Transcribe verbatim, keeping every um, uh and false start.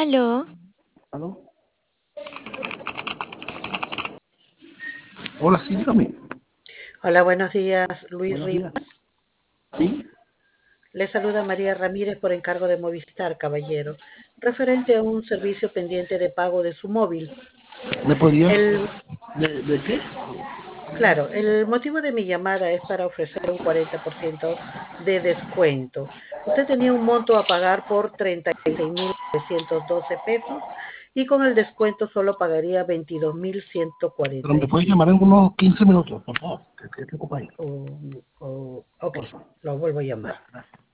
Aló, ¿Aló? Hola, sí, dígame. Hola, buenos días, Luis Buenos días. Rivas. ¿Sí? Le saluda María Ramírez por encargo de Movistar, caballero, referente a un servicio pendiente de pago de su móvil. ¿Me podrías... El, ¿De, de qué? claro, el motivo de mi llamada es para ofrecer un cuarenta por ciento de descuento. Usted tenía un monto a pagar por treinta y seis mil novecientos doce pesos y con el descuento solo pagaría veintidós mil ciento Pero cuarenta me y puedes llamar cinco. en unos quince minutos, por favor. Que que estoy ocupado ahí. Oh, oh, ok, Por favor. lo vuelvo a llamar. Ya, gracias.